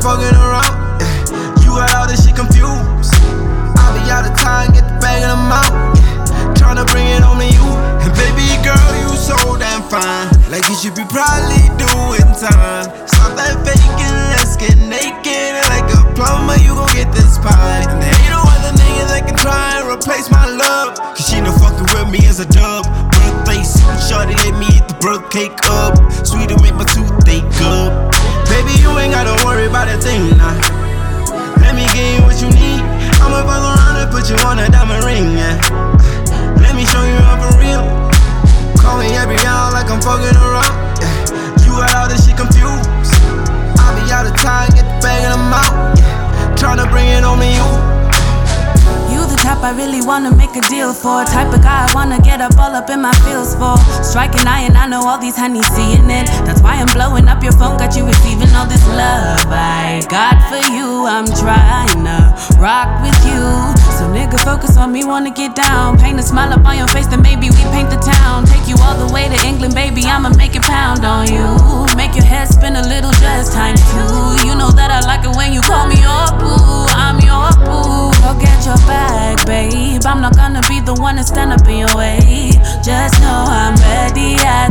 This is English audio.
I'm fucking around. Yeah. You got all this shit confused. I'll be out of time, get the bag in the mouth. Yeah. Tryna bring it home to you. And baby girl, you so damn fine. Like you should be probably doing time. Stop that faking, let's get naked. And like a plumber, you gon' get this pie. And there ain't no other nigga that can try and replace my love. Cause she no fucking with me as a dub. Birthday suit, shorty let me eat the birth cake up. Sweet to make my toothache up. Baby, you ain't gotta worry about a thing now. Let me give you what you need. I'ma fuck around and put you on a diamond ring, yeah. Let me show you how for real. Call me every hour like I'm fucking around, yeah. You got all this shit confused. I'll be out of time, get the bag in the mouth, yeah. Tryna bring it home to you. You the type I really wanna make a deal for. Type of guy I wanna get up all up in my feels for. Striking iron, I know all these honeys seeing it. That's why I'm blowing up your phone, got you receiving all this love I got for you. I'm trying to rock with you. So nigga focus on me, wanna get down. Paint a smile up on your face, then maybe we paint the town. Take you all the way to England, baby, I'ma make it pound on you. Make your head spin a little, just time two. You know that I like it when you call me your boo. I'm your boo. Go get your bag, babe. I'm not gonna be the one to stand up in your way. Just know I'm ready at